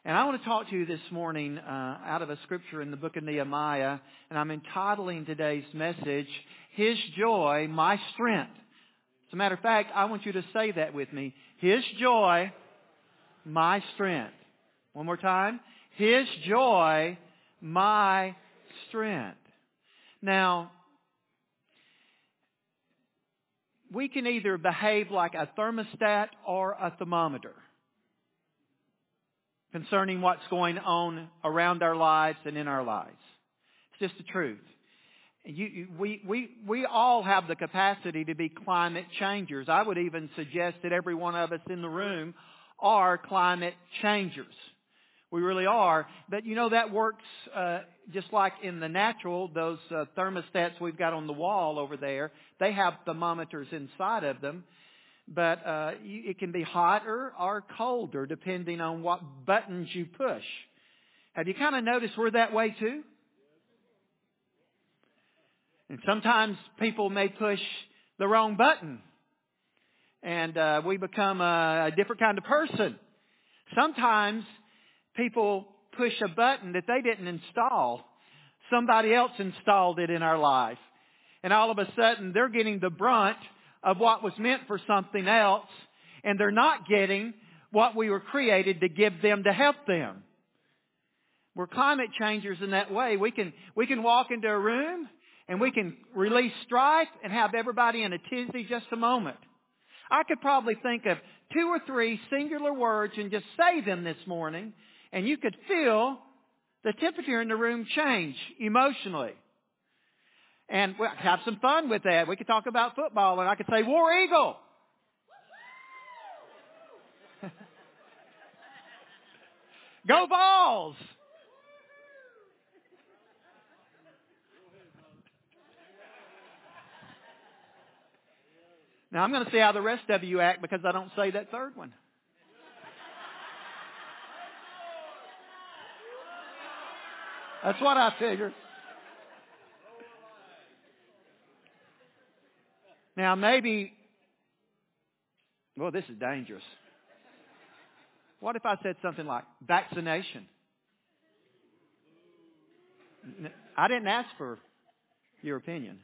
And I want to talk to you this morning out of a scripture in the book of Nehemiah, and I'm entitling today's message, His Joy, My Strength. As a matter of fact, I want you to say that with me. His joy, my strength. One more time. His joy, my strength. Now, we can either behave like a thermostat or a thermometer concerning what's going on around our lives and in our lives. It's just the truth. We all have the capacity to be climate changers. I would even suggest that every one of us in the room are climate changers. We really are. But you know that works just like in the natural, those thermostats we've got on the wall over there, they have thermometers inside of them. But it can be hotter or colder depending on what buttons you push. Have you kind of noticed we're that way too? And sometimes people may push the wrong button. And we become a different kind of person. Sometimes people push a button that they didn't install. Somebody else installed it in our life. And all of a sudden they're getting the brunt of what was meant for something else. And they're not getting what we were created to give them to help them. We're climate changers in that way. We can walk into a room and we can release strife and have everybody in a tizzy just a moment. I could probably think of 2 or 3 singular words and just say them this morning, and you could feel the temperature in the room change emotionally. And we'll have some fun with that. We could talk about football, and I could say, War Eagle! Go Vols! Now, I'm going to see how the rest of you act because I don't say that third one. That's what I figured. Now, maybe, well, this is dangerous. What if I said something like vaccination? I didn't ask for your opinion.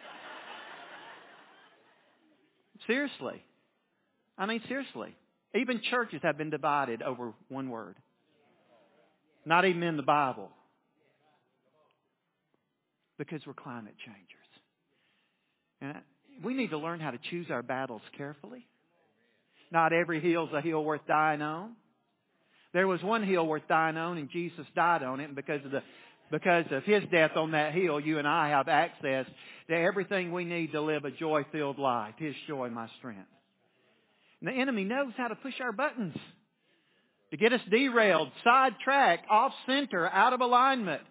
Seriously. I mean, seriously. Even churches have been divided over one word. Not even in the Bible. Because we're climate changers. And we need to learn how to choose our battles carefully. Not every hill is a hill worth dying on. There was one hill worth dying on, and Jesus died on it. And because of His death on that hill, you and I have access to everything we need to live a joy-filled life. His joy, my strength. And the enemy knows how to push our buttons to get us derailed, sidetracked, off center, out of alignment.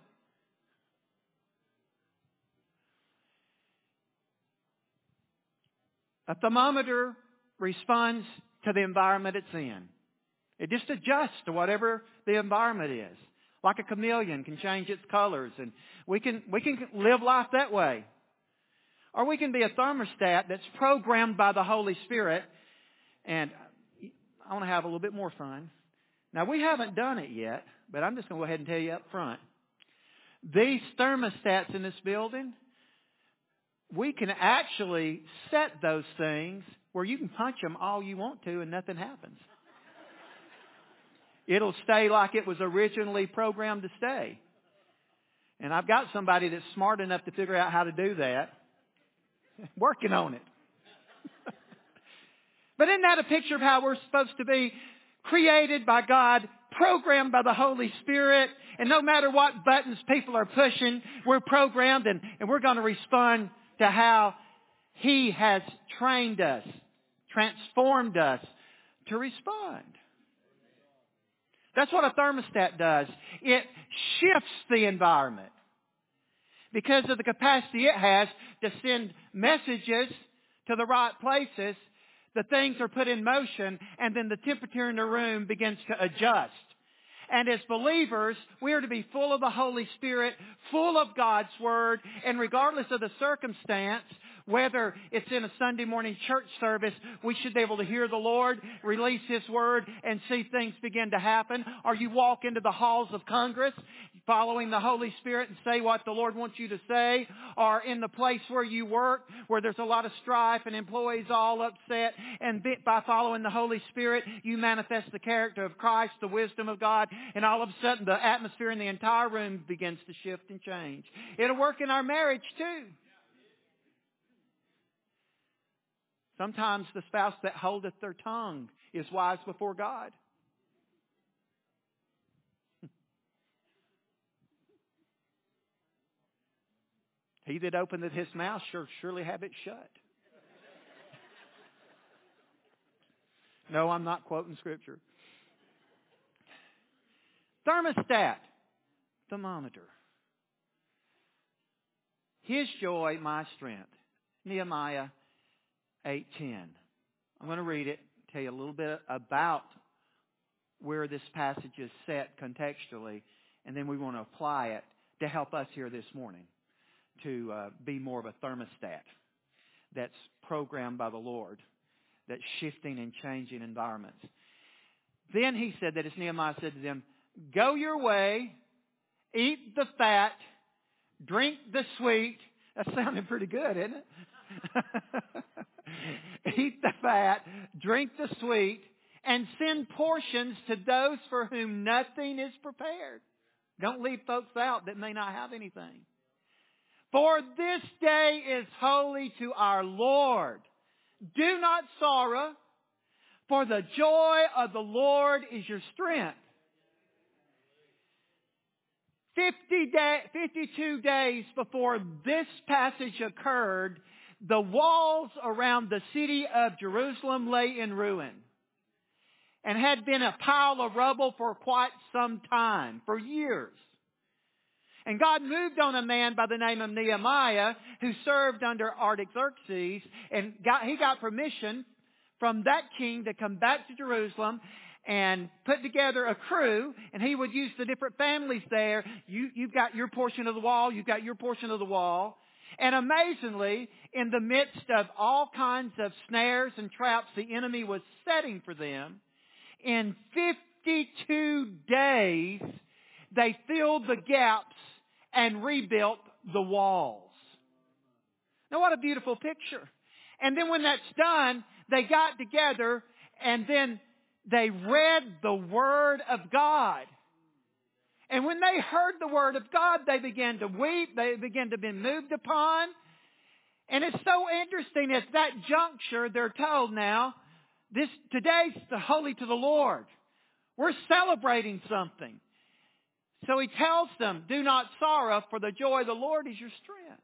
A thermometer responds to the environment it's in. It just adjusts to whatever the environment is. Like a chameleon can change its colors, and we can live life that way. Or we can be a thermostat that's programmed by the Holy Spirit. And I want to have a little bit more fun. Now, we haven't done it yet, but I'm just going to go ahead and tell you up front. These thermostats in this building, we can actually set those things where you can punch them all you want to and nothing happens. It'll stay like it was originally programmed to stay. And I've got somebody that's smart enough to figure out how to do that. Working on it. But isn't that a picture of how we're supposed to be created by God, programmed by the Holy Spirit? And no matter what buttons people are pushing, we're programmed and we're going to respond to how He has trained us, transformed us to respond. That's what a thermostat does. It shifts the environment because of the capacity it has to send messages to the right places. The things are put in motion, and then the temperature in the room begins to adjust. And as believers, we are to be full of the Holy Spirit, full of God's Word, and regardless of the circumstance, Whether it's in a Sunday morning church service, we should be able to hear the Lord, release His Word, and see things begin to happen. Or you walk into the halls of Congress, following the Holy Spirit and say what the Lord wants you to say. Or in the place where you work, where there's a lot of strife and employees all upset. And by following the Holy Spirit, you manifest the character of Christ, the wisdom of God. And all of a sudden, the atmosphere in the entire room begins to shift and change. It'll work in our marriage too. Sometimes the spouse that holdeth their tongue is wise before God. He that openeth his mouth shall surely have it shut. No, I'm not quoting Scripture. Thermostat, thermometer. His joy, my strength. Nehemiah 8:10. I'm going to read it, tell you a little bit about where this passage is set contextually, and then we want to apply it to help us here this morning to be more of a thermostat that's programmed by the Lord, that's shifting and changing environments. Then he said that as Nehemiah said to them, go your way, eat the fat, drink the sweet. That sounded pretty good, isn't it? Eat the fat, drink the sweet, and send portions to those for whom nothing is prepared. Don't leave folks out that may not have anything. For this day is holy to our Lord. Do not sorrow, for the joy of the Lord is your strength. 52 days before this passage occurred, the walls around the city of Jerusalem lay in ruin and had been a pile of rubble for quite some time, for years. And God moved on a man by the name of Nehemiah who served under Artaxerxes, and he got permission from that king to come back to Jerusalem and put together a crew, and he would use the different families there. You've got your portion of the wall, you've got your portion of the wall. And amazingly, in the midst of all kinds of snares and traps the enemy was setting for them, in 52 days, they filled the gaps and rebuilt the walls. Now what a beautiful picture. And then when that's done, they got together and then they read the Word of God. And when they heard the Word of God, they began to weep. They began to be moved upon. And it's so interesting at that juncture, they're told now, today's the holy to the Lord. We're celebrating something. So he tells them, do not sorrow, for the joy of the Lord is your strength.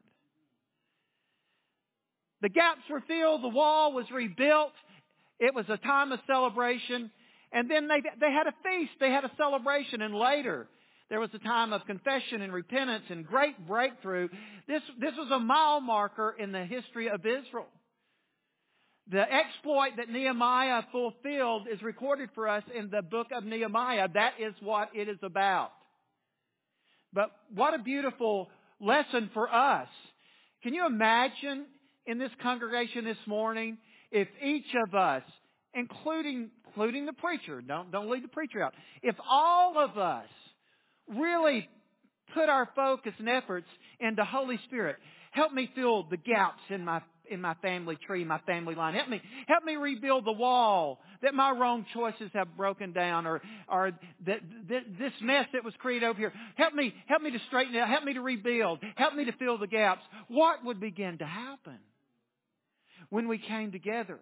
The gaps were filled. The wall was rebuilt. It was a time of celebration. And then they had a feast. They had a celebration. And later, there was a time of confession and repentance and great breakthrough. This was a mile marker in the history of Israel. The exploit that Nehemiah fulfilled is recorded for us in the book of Nehemiah. That is what it is about. But what a beautiful lesson for us. Can you imagine in this congregation this morning if each of us, including the preacher, don't leave the preacher out, if all of us really put our focus and efforts into Holy Spirit, help me fill the gaps in my family tree, my family line. Help me rebuild the wall that my wrong choices have broken down, or this mess that was created over here. Help me to straighten it out. Help me to rebuild. Help me to fill the gaps. What would begin to happen when we came together?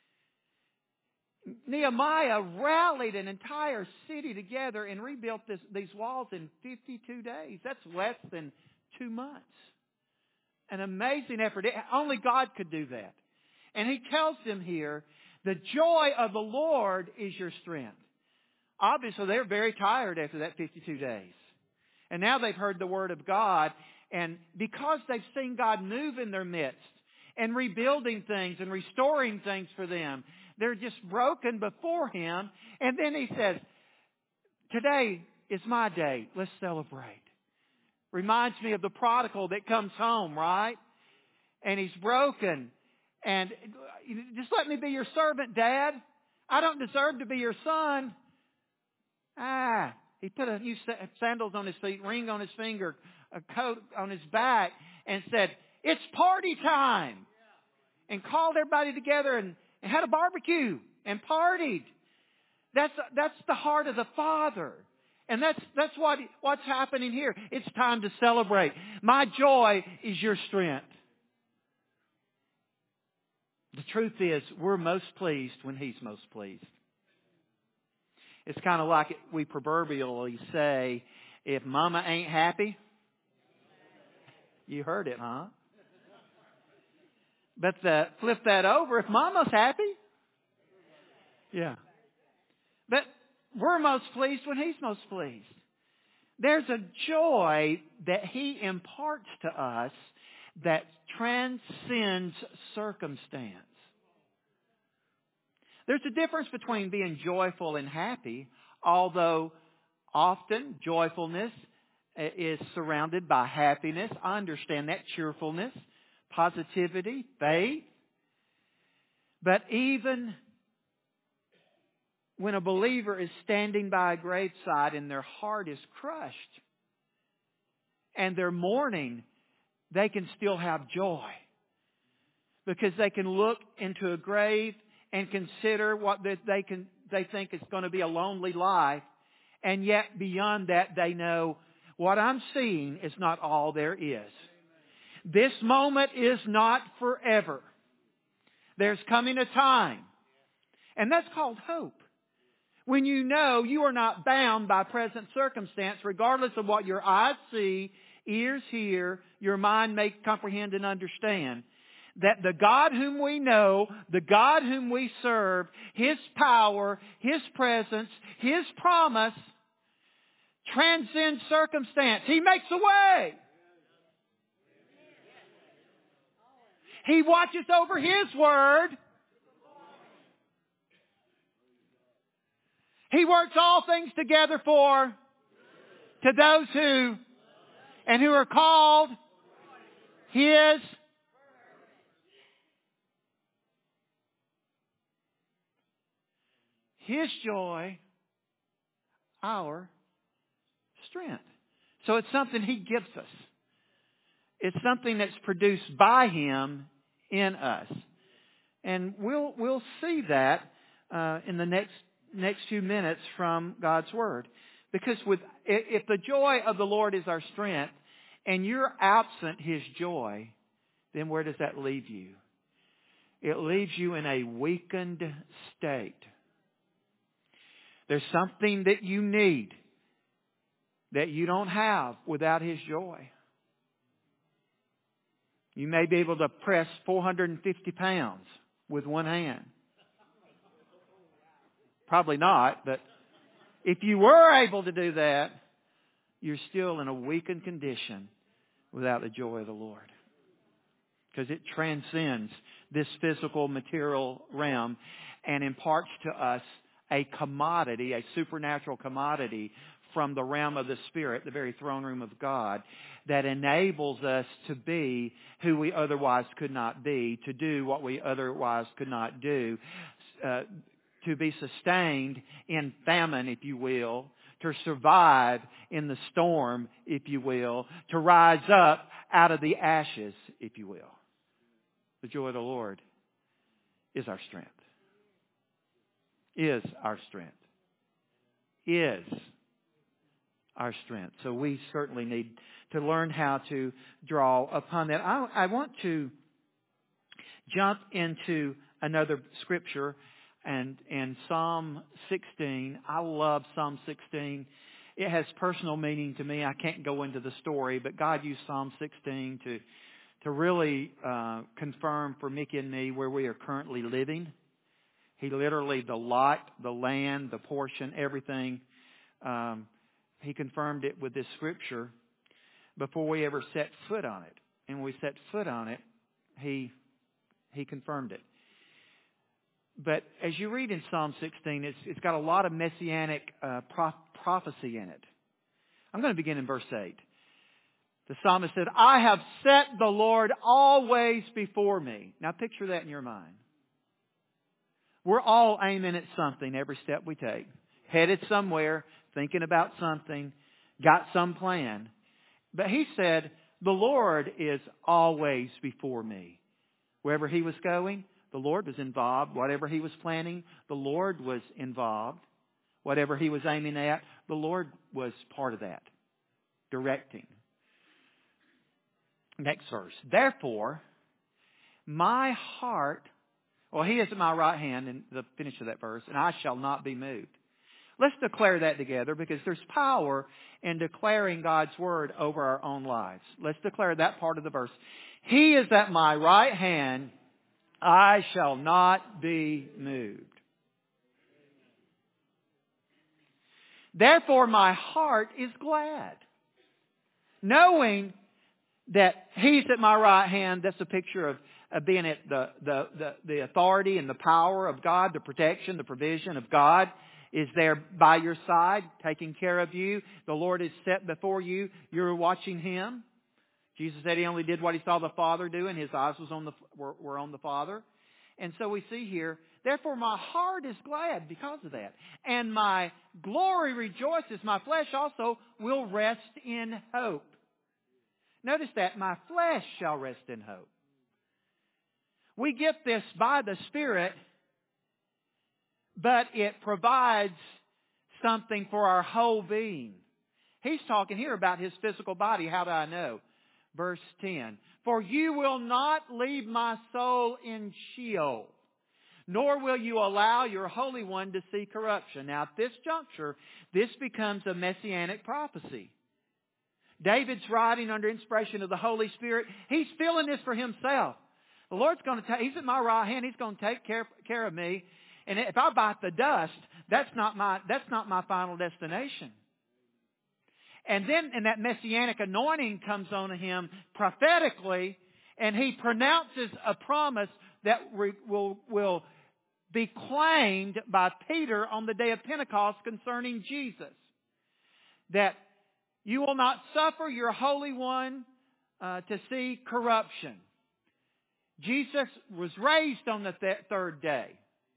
Nehemiah rallied an entire city together and rebuilt these walls in 52 days. That's less than 2 months. An amazing effort. Only God could do that. And he tells them here, the joy of the Lord is your strength. Obviously, they're very tired after that 52 days. And now they've heard the Word of God. And because they've seen God move in their midst and rebuilding things and restoring things for them, they're just broken before Him. And then He says, today is my day. Let's celebrate. Reminds me of the prodigal that comes home, right? and he's broken. And just let me be your servant, Dad. I don't deserve to be your son. He put a new sandals on his feet, ring on his finger, a coat on his back, and said, "It's party time." And called everybody together and had a barbecue and partied. That's the heart of the Father. And that's what's happening here. It's time to celebrate. My joy is your strength. The truth is, we're most pleased when He's most pleased. It's kind of like we proverbially say, if Mama ain't happy, you heard it, huh? But flip that over, if Mama's happy, yeah. But we're most pleased when He's most pleased. There's a joy that He imparts to us that transcends circumstance. There's a difference between being joyful and happy, although often joyfulness is surrounded by happiness. I understand that, cheerfulness, positivity, faith. But even when a believer is standing by a graveside and their heart is crushed and they're mourning, they can still have joy. Because they can look into a grave and consider what they think is going to be a lonely life. And yet beyond that they know what I'm seeing is not all there is. This moment is not forever. There's coming a time. And that's called hope. When you know you are not bound by present circumstance, regardless of what your eyes see, ears hear, your mind may comprehend and understand, that the God whom we know, the God whom we serve, His power, His presence, His promise transcends circumstance. He makes a way. He watches over His word. He works all things together to those who are called His. His joy, our strength. So it's something He gives us. It's something that's produced by Him in us. And we'll see that in the next few minutes from God's Word. Because if the joy of the Lord is our strength and you're absent His joy, then where does that leave you? It leaves you in a weakened state. There's something that you need that you don't have without His joy. You may be able to press 450 pounds with one hand. Probably not, but if you were able to do that, you're still in a weakened condition without the joy of the Lord. Because it transcends this physical material realm and imparts to us a commodity, a supernatural commodity from the realm of the Spirit, the very throne room of God, that enables us to be who we otherwise could not be, to do what we otherwise could not do, to be sustained in famine, if you will, to survive in the storm, if you will, to rise up out of the ashes, if you will. The joy of the Lord is our strength. Is our strength. Is our strength. So we certainly need to learn how to draw upon that. I want to jump into another scripture and in Psalm 16. I love Psalm 16. It has personal meaning to me. I can't go into the story, but God used Psalm 16 to really confirm for Mickey and me where we are currently living. He literally, the lot, the land, the portion, everything, He confirmed it with this scripture before we ever set foot on it. And when we set foot on it, He confirmed it. But as you read in Psalm 16, it's got a lot of messianic prophecy in it. I'm going to begin in verse 8. The psalmist said, I have set the Lord always before me. Now picture that in your mind. We're all aiming at something every step we take. Headed somewhere, thinking about something, got some plan. But he said, the Lord is always before me. Wherever he was going, the Lord was involved. Whatever he was planning, the Lord was involved. Whatever he was aiming at, the Lord was part of that, directing. Next verse. Therefore, my heart, he is at my right hand in the finish of that verse, and I shall not be moved. Let's declare that together because there's power in declaring God's Word over our own lives. Let's declare that part of the verse. He is at my right hand, I shall not be moved. Therefore my heart is glad, knowing that He's at my right hand. That's a picture of being at the authority and the power of God, the protection, the provision of God is there by your side, taking care of you. The Lord is set before you. You're watching Him. Jesus said He only did what He saw the Father do, and His eyes were on the Father. And so we see here, therefore my heart is glad because of that. And my glory rejoices. My flesh also will rest in hope. Notice that, my flesh shall rest in hope. We get this by the Spirit, but it provides something for our whole being. He's talking here about His physical body. How do I know? Verse 10. For you will not leave my soul in Sheol, nor will you allow your Holy One to see corruption. Now at this juncture, this becomes a messianic prophecy. David's writing under inspiration of the Holy Spirit. He's feeling this for himself. The Lord's going to He's at my right hand. He's going to take care of me. And if I bite the dust, that's not my final destination. And then, and that messianic anointing comes on him prophetically, and he pronounces a promise that will be claimed by Peter on the day of Pentecost concerning Jesus. That you will not suffer your Holy One to see corruption. Jesus was raised on the third day.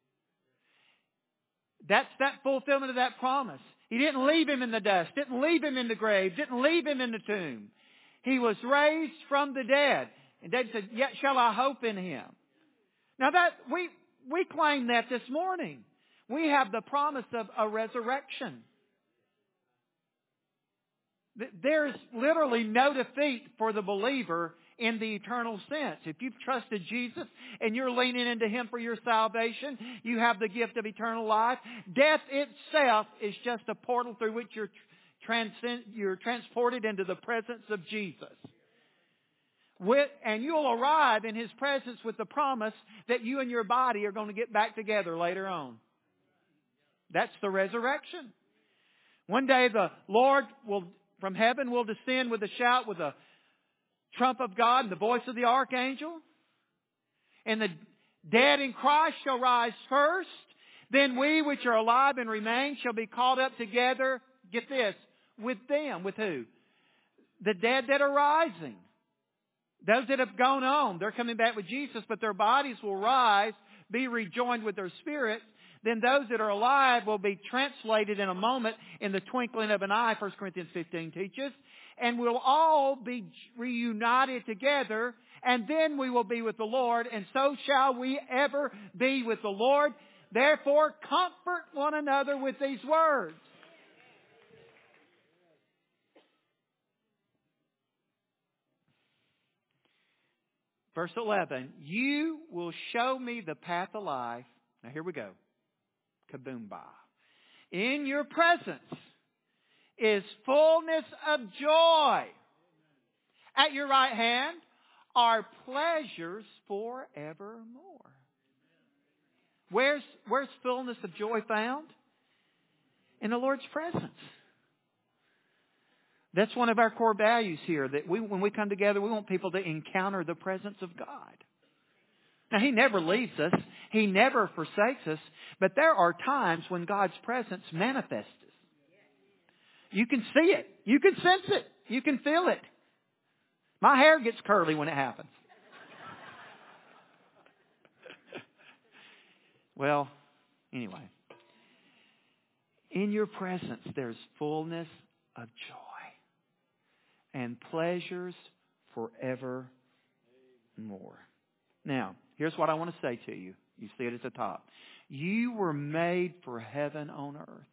That's that fulfillment of that promise. He didn't leave Him in the dust, didn't leave Him in the grave, didn't leave Him in the tomb. He was raised from the dead. And David said, yet shall I hope in Him. Now that we claim that this morning. We have the promise of a resurrection. There's literally no defeat for the believer in the eternal sense. If you've trusted Jesus and you're leaning into Him for your salvation, you have the gift of eternal life. Death itself is just a portal through which you're transported into the presence of Jesus. And you'll arrive in His presence with the promise that you and your body are going to get back together later on. That's the resurrection. One day the Lord from heaven will descend with a shout, with a trump of God and the voice of the archangel. And the dead in Christ shall rise first. Then we which are alive and remain shall be caught up together, get this, with them. With who? The dead that are rising. Those that have gone on, they're coming back with Jesus, but their bodies will rise, be rejoined with their spirits. Then those that are alive will be translated in a moment, in the twinkling of an eye, 1 Corinthians 15 teaches. And we'll all be reunited together, and then we will be with the Lord, and so shall we ever be with the Lord. Therefore, comfort one another with these words. Verse 11, you will show me the path of life. Now here we go. Kaboom-ba. In your presence is fullness of joy. At your right hand are pleasures forevermore. Where's fullness of joy found? In the Lord's presence. That's one of our core values here, that when we come together, we want people to encounter the presence of God. Now, He never leaves us. He never forsakes us. But there are times when God's presence manifests. You can see it. You can sense it. You can feel it. My hair gets curly when it happens. Well, anyway. In your presence, there's fullness of joy and pleasures forevermore. Now, here's what I want to say to you. You see it at the top. You were made for heaven on earth.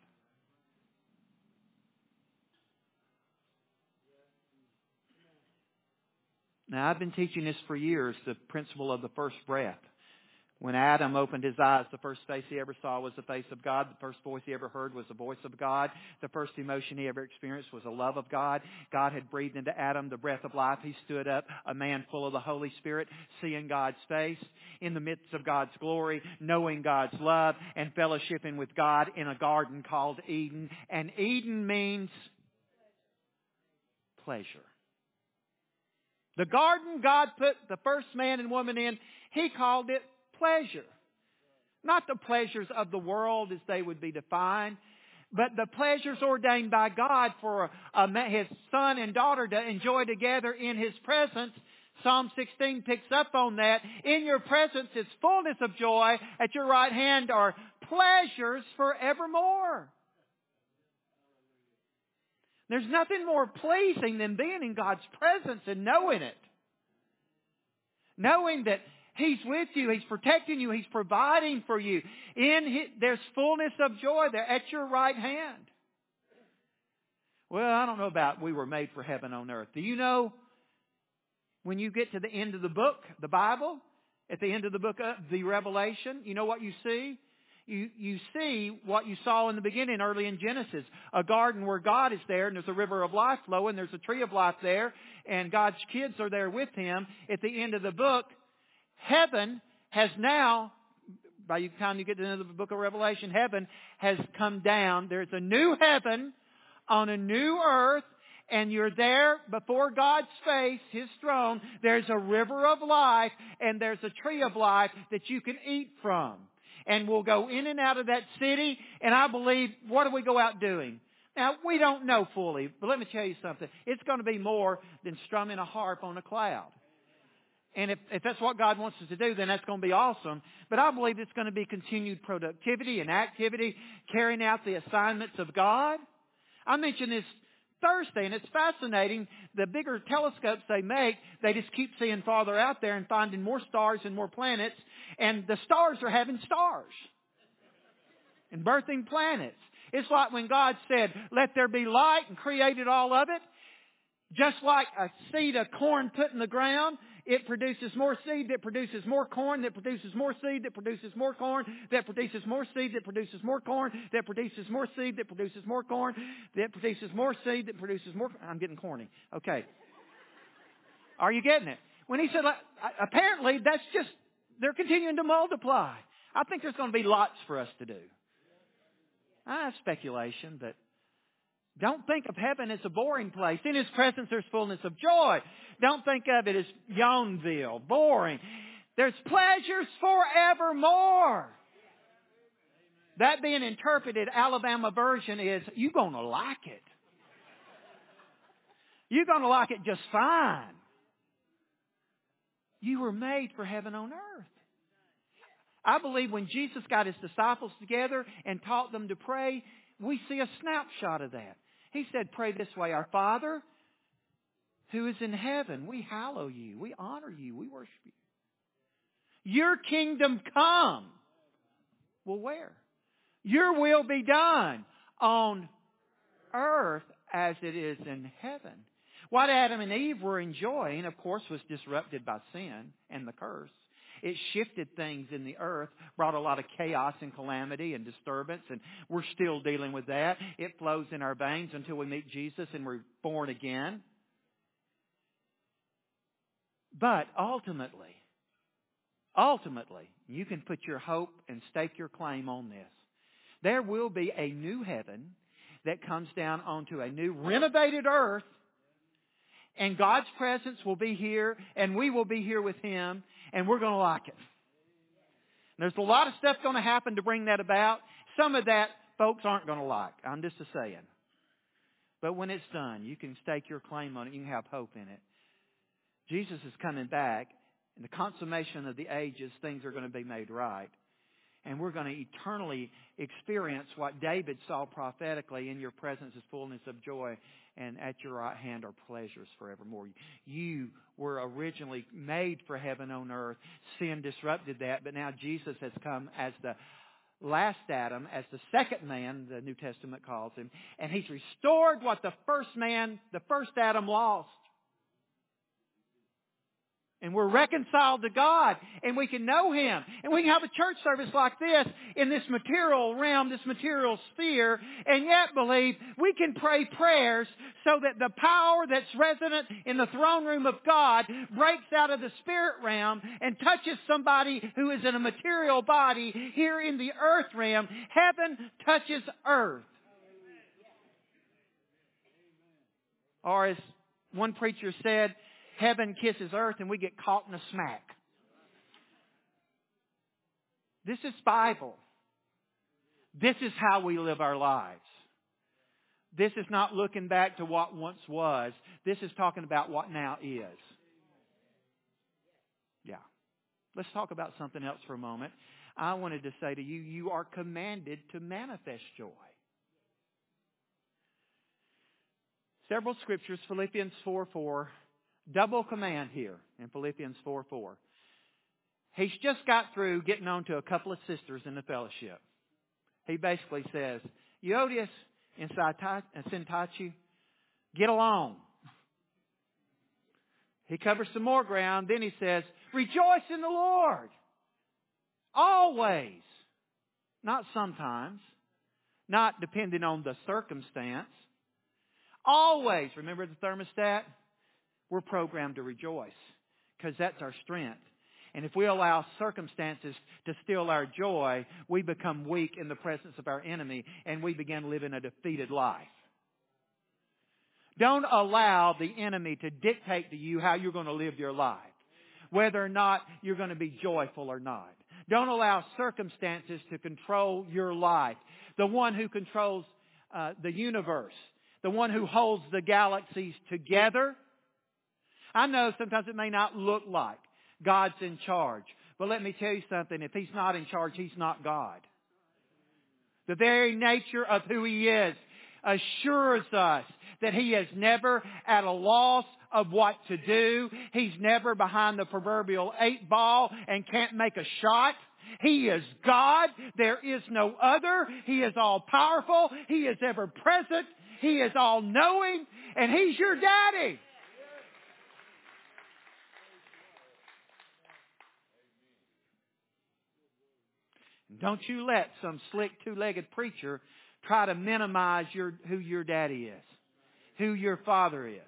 Now, I've been teaching this for years, the principle of the first breath. When Adam opened his eyes, the first face he ever saw was the face of God. The first voice he ever heard was the voice of God. The first emotion he ever experienced was the love of God. God had breathed into Adam the breath of life. He stood up, a man full of the Holy Spirit, seeing God's face, in the midst of God's glory, knowing God's love, and fellowshipping with God in a garden called Eden. And Eden means pleasure. The garden God put the first man and woman in, He called it pleasure. Not the pleasures of the world as they would be defined, but the pleasures ordained by God for His son and daughter to enjoy together in His presence. Psalm 16 picks up on that. In your presence is fullness of joy. At your right hand are pleasures forevermore. There's nothing more pleasing than being in God's presence and knowing it. Knowing that He's with you. He's protecting you. He's providing for you. There's fullness of joy there at your right hand. Well, I don't know about we were made for heaven on earth. Do you know when you get to the end of the book, the Bible, at the end of the book of the Revelation, you know what you see? You see what you saw in the beginning, early in Genesis. A garden where God is there, and there's a river of life flowing. There's a tree of life there, and God's kids are there with Him. At the end of the book, heaven has now, by the time you get to the end of the book of Revelation, heaven has come down. There's a new heaven on a new earth, and you're there before God's face, His throne. There's a river of life, and there's a tree of life that you can eat from. And we'll go in and out of that city, and I believe, what do we go out doing? Now, we don't know fully, but let me tell you something. It's going to be more than strumming a harp on a cloud. And if that's what God wants us to do, then that's going to be awesome. But I believe it's going to be continued productivity and activity, carrying out the assignments of God. I mentioned this Thursday, and it's fascinating. The bigger telescopes they make, they just keep seeing farther out there and finding more stars and more planets. And the stars are having stars and birthing planets. It's like when God said, let there be light, and created all of it. Just like a seed of corn put in the ground, it produces more seed that produces more corn, that produces more seed, that produces more corn, that produces more seed, that produces more corn, that produces more seed, that produces more corn, that produces more seed, that produces more... I'm getting corny. Okay. Are you getting it? When He said, apparently that's just, they're continuing to multiply. I think there's going to be lots for us to do. That's speculation, but don't think of heaven as a boring place. In His presence there's fullness of joy. Don't think of it as Youngville, boring. There's pleasures forevermore. That being interpreted, Alabama version is, you're going to like it. You're going to like it just fine. You were made for heaven on earth. I believe when Jesus got His disciples together and taught them to pray, we see a snapshot of that. He said, pray this way, our Father who is in heaven, we hallow you, we honor you, we worship you. Your kingdom come. Well, where? Your will be done on earth as it is in heaven. What Adam and Eve were enjoying, of course, was disrupted by sin and the curse. It shifted things in the earth, brought a lot of chaos and calamity and disturbance, and we're still dealing with that. It flows in our veins until we meet Jesus and we're born again. But ultimately, you can put your hope and stake your claim on this. There will be a new heaven that comes down onto a new renovated earth, and God's presence will be here, and we will be here with Him, and we're going to like it. There's a lot of stuff going to happen to bring that about. Some of that folks aren't going to like. I'm just saying. But when it's done, you can stake your claim on it. You can have hope in it. Jesus is coming back. In the consummation of the ages, things are going to be made right. And we're going to eternally experience what David saw prophetically. In your presence is fullness of joy, and at your right hand are pleasures forevermore. You were originally made for heaven on earth. Sin disrupted that, but now Jesus has come as the last Adam, as the second man, the New Testament calls him. And He's restored what the first man, the first Adam lost. And we're reconciled to God. And we can know Him. And we can have a church service like this in this material realm, this material sphere, and yet believe we can pray prayers so that the power that's resident in the throne room of God breaks out of the spirit realm and touches somebody who is in a material body here in the earth realm. Heaven touches earth. Or as one preacher said, heaven kisses earth and we get caught in a smack. This is Bible. This is how we live our lives. This is not looking back to what once was. This is talking about what now is. Yeah. Let's talk about something else for a moment. I wanted to say to you, you are commanded to manifest joy. Several scriptures, Philippians 4:4. Double command here in Philippians 4:4. He's just got through getting on to a couple of sisters in the fellowship. He basically says, Euodias and Syntyche, get along. He covers some more ground. Then he says, rejoice in the Lord. Always. Not sometimes. Not depending on the circumstance. Always. Remember the thermostat? We're programmed to rejoice because that's our strength. And if we allow circumstances to steal our joy, we become weak in the presence of our enemy and we begin living a defeated life. Don't allow the enemy to dictate to you how you're going to live your life, whether or not you're going to be joyful or not. Don't allow circumstances to control your life. The one who controls the universe, the one who holds the galaxies together. I know sometimes it may not look like God's in charge. But let me tell you something. If He's not in charge, He's not God. The very nature of who He is assures us that He is never at a loss of what to do. He's never behind the proverbial 8 ball and can't make a shot. He is God. There is no other. He is all powerful. He is ever present. He is all knowing. And He's your daddy. Don't you let some slick two-legged preacher try to minimize who your daddy is, who your father is.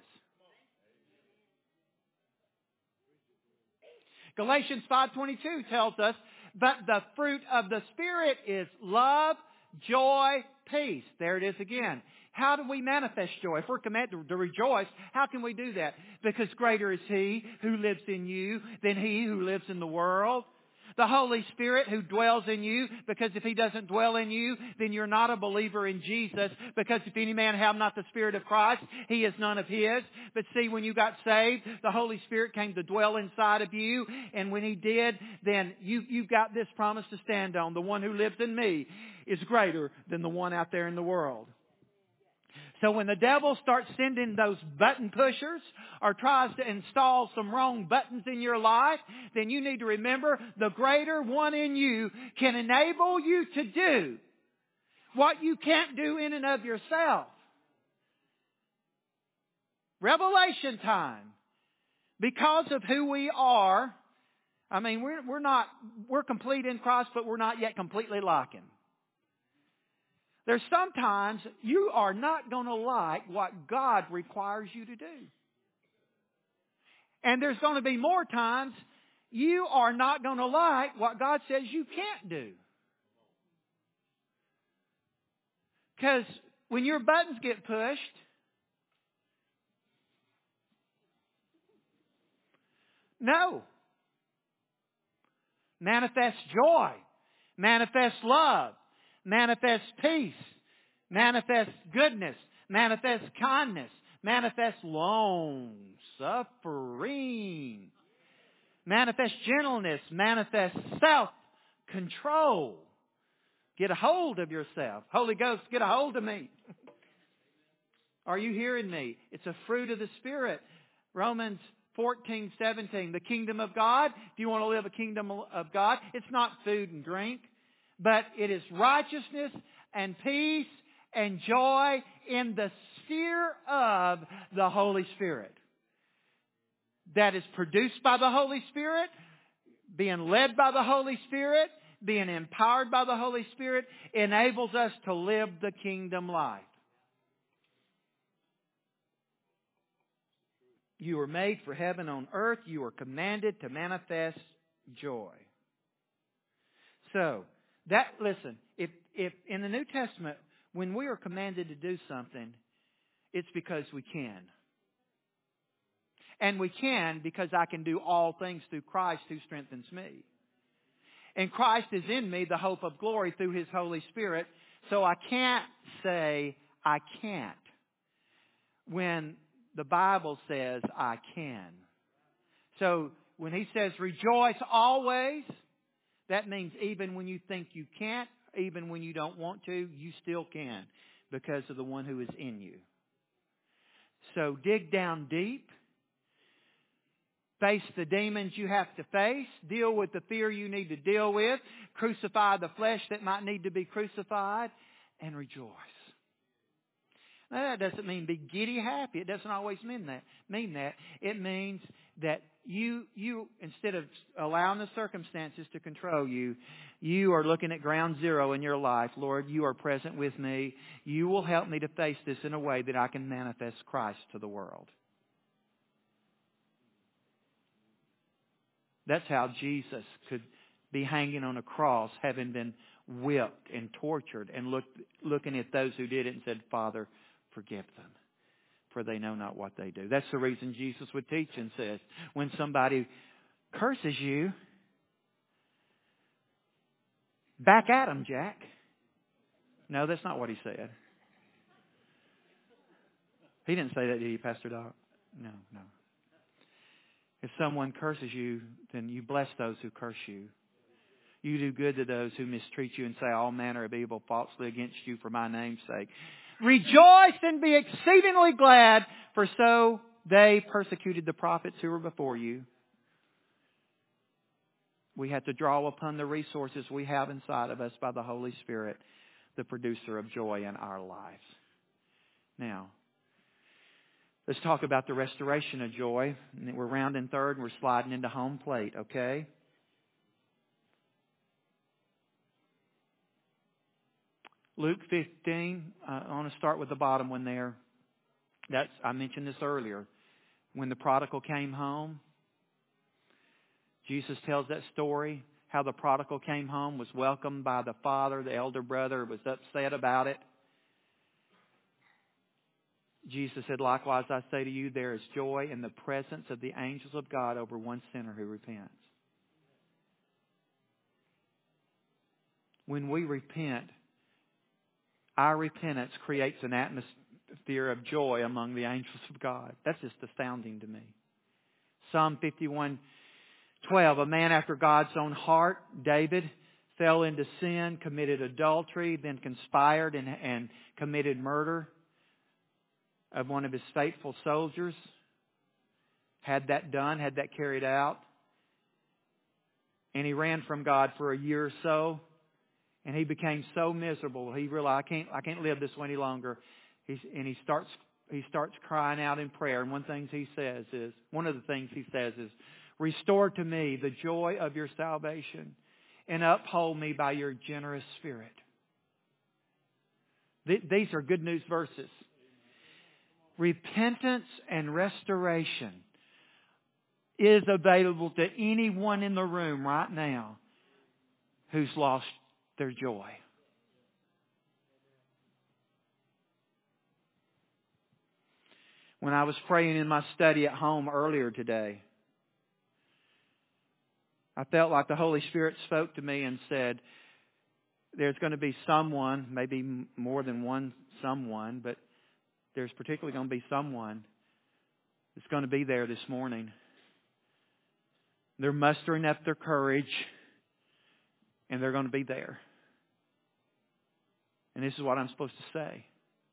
Galatians 5:22 tells us, but the fruit of the Spirit is love, joy, peace. There it is again. How do we manifest joy? If we're commanded to rejoice, how can we do that? Because greater is He who lives in you than he who lives in the world. The Holy Spirit who dwells in you, because if He doesn't dwell in you, then you're not a believer in Jesus. Because if any man have not the Spirit of Christ, he is none of His. But see, when you got saved, the Holy Spirit came to dwell inside of you. And when He did, then you've got this promise to stand on. The one who lives in me is greater than the one out there in the world. So when the devil starts sending those button pushers or tries to install some wrong buttons in your life, then you need to remember the greater one in you can enable you to do what you can't do in and of yourself. Revelation time. Because of who we are, I mean, we're complete in Christ, but we're not yet completely like Him. There's sometimes you are not going to like what God requires you to do. And there's going to be more times you are not going to like what God says you can't do. Because when your buttons get pushed, no. Manifest joy. Manifest love. Manifest peace. Manifest goodness. Manifest kindness. Manifest long suffering. Manifest gentleness. Manifest self-control. Get a hold of yourself. Holy Ghost, get a hold of me. Are you hearing me? It's a fruit of the Spirit. Romans 14:17. The kingdom of God. If you want to live a kingdom of God, it's not food and drink, but it is righteousness and peace and joy in the sphere of the Holy Spirit. That is produced by the Holy Spirit, being led by the Holy Spirit, being empowered by the Holy Spirit, enables us to live the kingdom life. You were made for heaven on earth. You are commanded to manifest joy. So, listen, if in the New Testament, when we are commanded to do something, it's because we can. And we can because I can do all things through Christ who strengthens me. And Christ is in me, the hope of glory, through His Holy Spirit. So I can't say I can't when the Bible says I can. So when He says rejoice always, that means even when you think you can't, even when you don't want to, you still can because of the one who is in you. So dig down deep. Face the demons you have to face. Deal with the fear you need to deal with. Crucify the flesh that might need to be crucified. And rejoice. Now, that doesn't mean be giddy happy. It doesn't always mean that. It means that you instead of allowing the circumstances to control you, you are looking at ground zero in your life. Lord, you are present with me. You will help me to face this in a way that I can manifest Christ to the world. That's how Jesus could be hanging on a cross, having been whipped and tortured, and looking at those who did it and said, Father, forgive them, for they know not what they do. That's the reason Jesus would teach and says, when somebody curses you, back at them, Jack. No, that's not what He said. He didn't say that, did He, Pastor Doc? No. If someone curses you, then you bless those who curse you. You do good to those who mistreat you and say all manner of evil falsely against you for my name's sake. Rejoice and be exceedingly glad, for so they persecuted the prophets who were before you. We have to draw upon the resources we have inside of us by the Holy Spirit, the producer of joy in our lives. Now, let's talk about the restoration of joy. We're rounding third and we're sliding into home plate, okay? Luke 15, I want to start with the bottom one there. I mentioned this earlier. When the prodigal came home, Jesus tells that story, how the prodigal came home, was welcomed by the father, the elder brother was upset about it. Jesus said, likewise I say to you, there is joy in the presence of the angels of God over one sinner who repents. When we repent, our repentance creates an atmosphere of joy among the angels of God. That's just astounding to me. Psalm 51:12, a man after God's own heart, David, fell into sin, committed adultery, then conspired and committed murder of one of his faithful soldiers. Had that done, had that carried out. And he ran from God for a year or so. And he became so miserable. He realized, I can't live this way any longer. He starts crying out in prayer. And one of the things he says is, restore to me the joy of your salvation and uphold me by your generous spirit. These are good news verses. Repentance and restoration is available to anyone in the room right now who's lost their joy. When I was praying in my study at home earlier today, I felt like the Holy Spirit spoke to me and said, there's going to be someone, maybe more than one someone, but there's particularly going to be someone that's going to be there this morning. They're mustering up their courage, and they're going to be there. And this is what I'm supposed to say.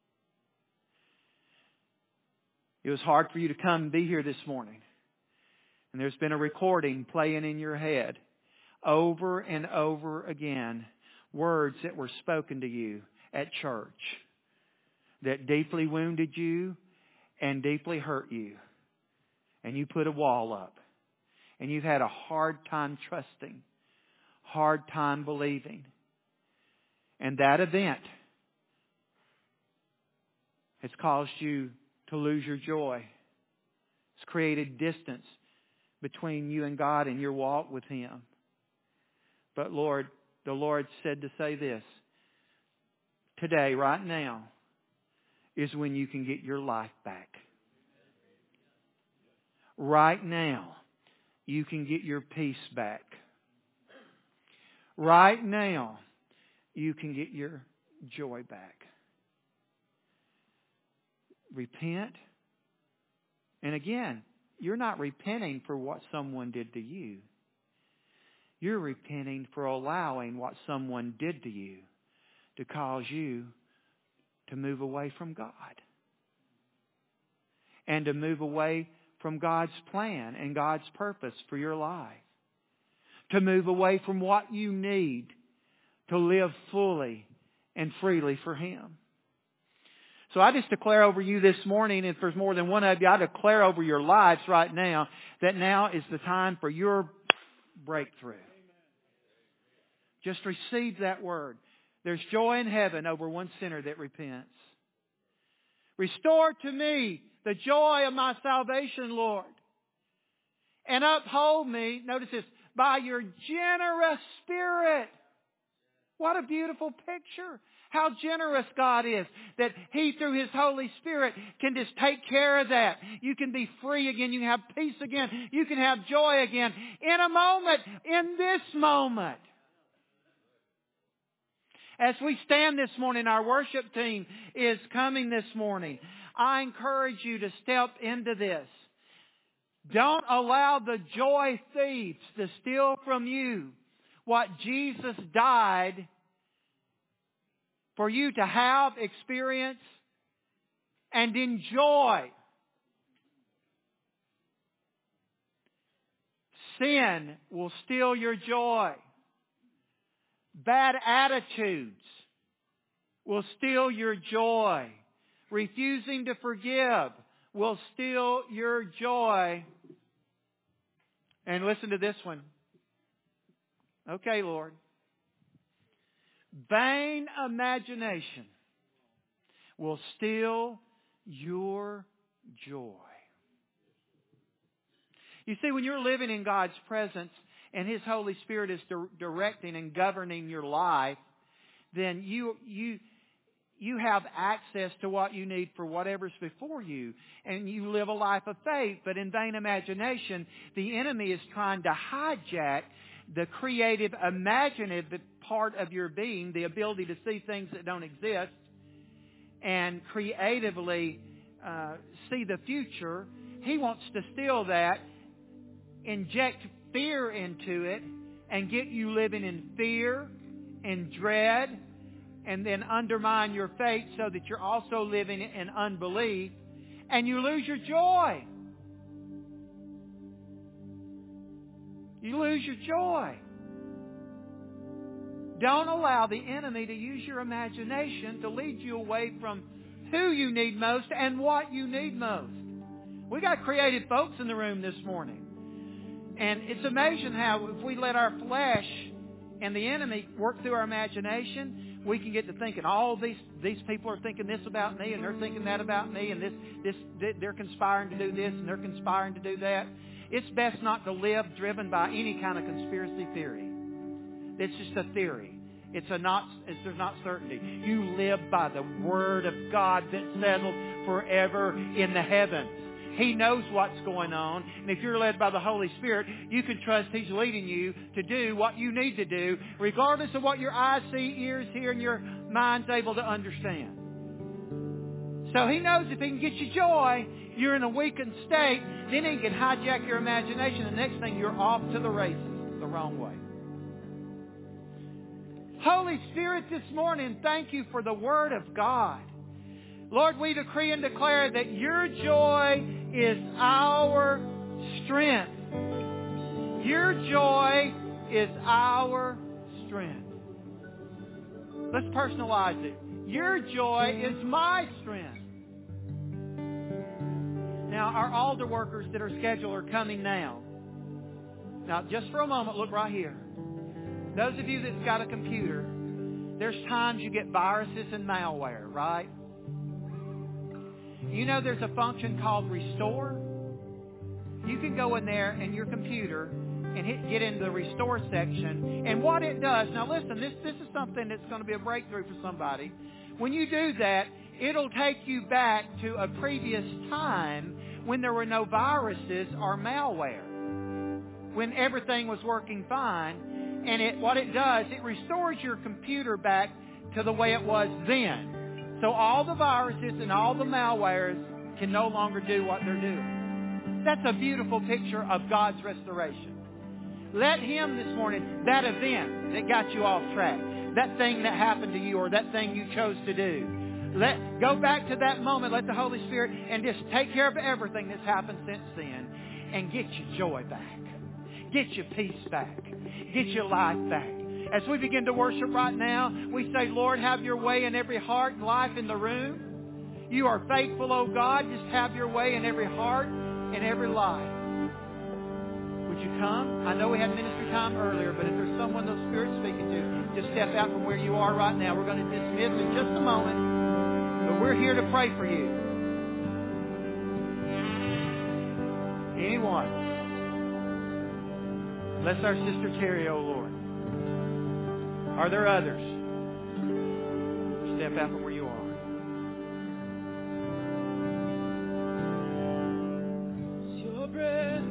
It was hard for you to come and be here this morning. And there's been a recording playing in your head over and over again. Words that were spoken to you at church that deeply wounded you and deeply hurt you. And you put a wall up. And you've had a hard time trusting. Hard time believing. And that event has caused you to lose your joy. It's created distance between you and God and your walk with Him. But Lord, the Lord said to say this. Today, right now, is when you can get your life back. Right now, you can get your peace back. Right now, you can get your joy back. Repent. And again, you're not repenting for what someone did to you. You're repenting for allowing what someone did to you to cause you to move away from God. And to move away from God's plan and God's purpose for your life. To move away from what you need to live fully and freely for Him. So I just declare over you this morning, if there's more than one of you, I declare over your lives right now that now is the time for your breakthrough. Just receive that word. There's joy in heaven over one sinner that repents. Restore to me the joy of my salvation, Lord. And uphold me, notice this, by your generous Spirit. What a beautiful picture. How generous God is. That He, through His Holy Spirit, can just take care of that. You can be free again. You can have peace again. You can have joy again. In a moment. In this moment. As we stand this morning, our worship team is coming this morning. I encourage you to step into this. Don't allow the joy thieves to steal from you what Jesus died for you to have, experience, and enjoy. Sin will steal your joy. Bad attitudes will steal your joy. Refusing to forgive will steal your joy. And listen to this one. Okay, Lord. Vain imagination will steal your joy. You see, when you're living in God's presence and His Holy Spirit is directing and governing your life, then you have access to what you need for whatever's before you. And you live a life of faith. But in vain imagination, the enemy is trying to hijack the creative, imaginative part of your being, the ability to see things that don't exist, and creatively see the future. He wants to steal that, inject fear into it, and get you living in fear and dread, and then undermine your faith so that you're also living in unbelief, and you lose your joy. You lose your joy. Don't allow the enemy to use your imagination to lead you away from who you need most and what you need most. We got creative folks in the room this morning. And it's amazing how if we let our flesh and the enemy work through our imagination, we can get to thinking, these people are thinking this about me, and they're thinking that about me, and they're conspiring to do this, and they're conspiring to do that. It's best not to live driven by any kind of conspiracy theory. It's just a theory. There's not certainty. You live by the Word of God that's settled forever in the heavens. He knows what's going on. And if you're led by the Holy Spirit, you can trust He's leading you to do what you need to do, regardless of what your eyes see, ears hear, and your mind's able to understand. So He knows if He can get you joy, you're in a weakened state, then He can hijack your imagination. The next thing, you're off to the races the wrong way. Holy Spirit, this morning, thank You for the Word of God. Lord, we decree and declare that Your joy is our strength. Your joy is our strength. Let's personalize it. Your joy is my strength. Now, our altar workers that are scheduled are coming now. Now, just for a moment, look right here. Those of you that's got a computer, there's times you get viruses and malware, right? You know there's a function called Restore? You can go in there in your computer and get into the Restore section. And what it does, now listen, this is something that's going to be a breakthrough for somebody. When you do that, it'll take you back to a previous time when there were no viruses or malware, when everything was working fine. And what it does, it restores your computer back to the way it was then. So all the viruses and all the malwares can no longer do what they're doing. That's a beautiful picture of God's restoration. Let Him this morning, that event that got you off track, that thing that happened to you or that thing you chose to do, go back to that moment, let the Holy Spirit, and just take care of everything that's happened since then and get your joy back. Get your peace back. Get your life back. As we begin to worship right now, we say, Lord, have Your way in every heart and life in the room. You are faithful, oh God. Just have Your way in every heart and every life. Would you come? I know we had ministry time earlier, but if there's someone the Spirit's speaking to, just step out from where you are right now. We're going to dismiss in just a moment, but we're here to pray for you. Anyone? Bless our sister Terry, oh Lord. Are there others? Step out from where you are.